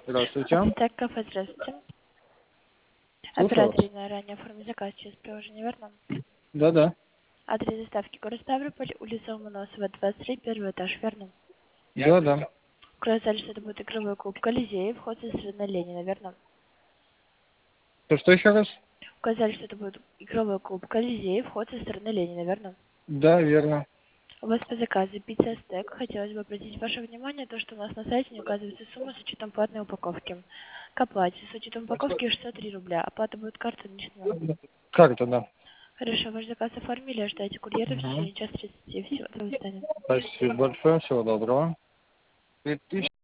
Здравствуйте. Так, кафе, здравствуйте. Слушаю вас. Оператор на ранее оформить заказ через приложение, верно? Да-да. Адрес доставки город Ставрополь, улица Ломоносова, 23, первый этаж, верно? Да-да. Указали, что это будет игровой клуб Колизей, вход со стороны Ленина, верно? Что еще раз? Указали, что это будет игровой клуб Колизей, вход со стороны Ленина, верно? Да, верно. У вас по заказу пицца стек. Хотелось бы обратить ваше внимание, то, что у нас на сайте не указывается сумма с учетом платной упаковки. К оплате с учетом упаковки 63 рубля. Оплата будет картой наличными. Карта, да. Хорошо, ваш заказ оформили, ожидайте курьера в Угу. течение часа 30. Всего, до свидания. Спасибо большое. Всего доброго. 2000.